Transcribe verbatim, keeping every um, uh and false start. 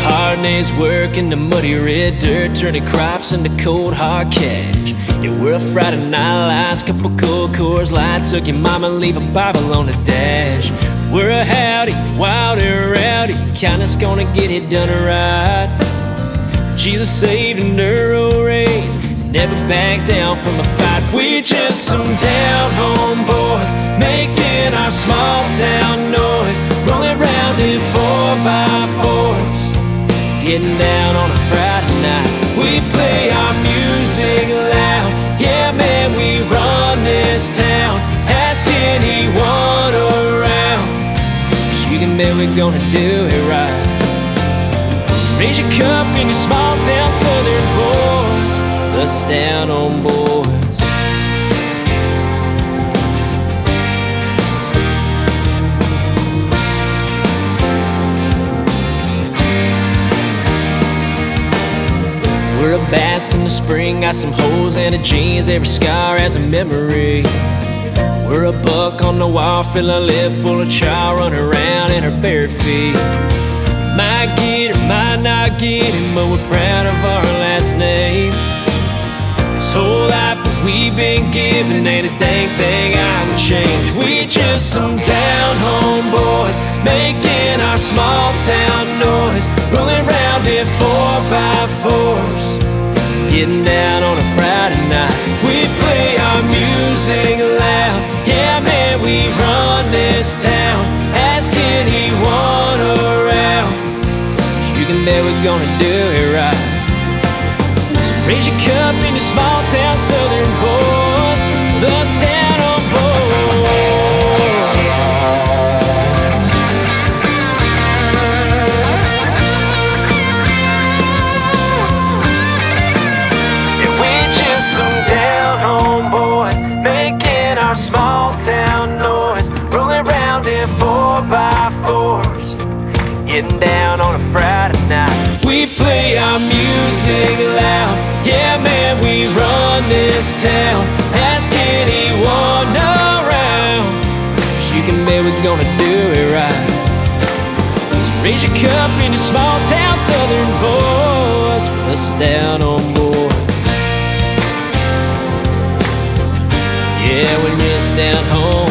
hard day's work in the muddy red dirt, turning crops into cold hard cash. Yeah, we're a Friday night lights, couple cold Coors Lights, took your mama, leave a Bible on the dash. We're a howdy, wild and rowdy, kindness gonna get it done right. Jesus saved and Earl raised, never back down from a fight. We just some down-home boys, making our small town noise, rolling around in four by fours, getting down on a Friday night. We play our music loud, yeah man, we run this town. Ask anyone around, 'cause you can bet we're gonna do it right. So raise your cup in your small town southern voice, us down on boys. We're a bass in the spring, got some holes and a jeans, every scar has a memory. We're a buck on the wall, fill a lip full of chow, run around in her bare feet. Might get her, might not get him, but we're proud of our last name. This whole life that we've been given ain't a dang thing I would change. We just some down-home boys, making our small town noise, rolling around in four by fours, getting down on a Friday night. We play our music loud, yeah man, we run this town. Ask anyone around, you can bet we're gonna do it right. So raise your cup in your small town southern voice, us down on board. Yeah, we're just some down home boys, making our small town noise, rolling around in four by fours, getting down on a Friday night. We play our music loud, yeah man, we run this town. Ask anyone around, 'cause you can bet we're gonna do it right. So raise your cup in your small town southern voice, put us down on boys. Yeah, we're just down home